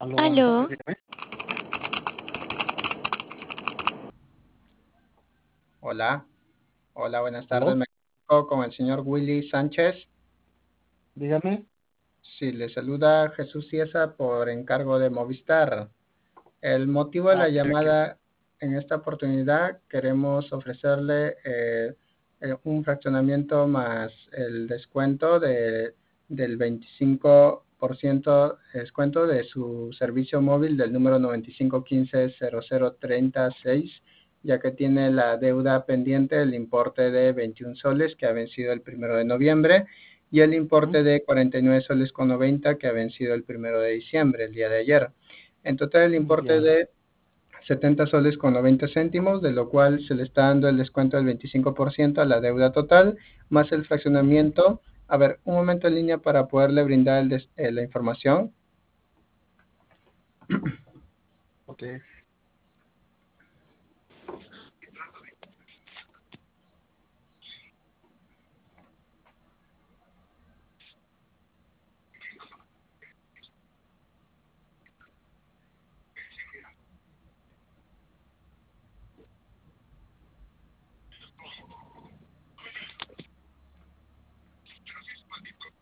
Aló, buenas Aló, tardes, dígame. Hola, hola, buenas tardes. Aló, Me comunico con el señor Willy Sánchez. dígame. Sí, le saluda Jesús Ciesa por encargo de Movistar. El motivo de Ah, la ok, ok. llamada en esta oportunidad, queremos ofrecerle un fraccionamiento más el descuento del 25% descuento de su servicio móvil del número 9515-0036, ya que tiene la deuda pendiente del importe de 21 soles que ha vencido el 1 de noviembre y el Ujú, importe de 49 soles con 90 que ha vencido el 1 de diciembre, el día de ayer. En total el importe ya. de 70 soles con 90 céntimos, de lo cual se le está dando el descuento del 25% a la deuda total, más el Ujú, fraccionamiento. A ver, un momento en línea para poderle brindar la información. ok.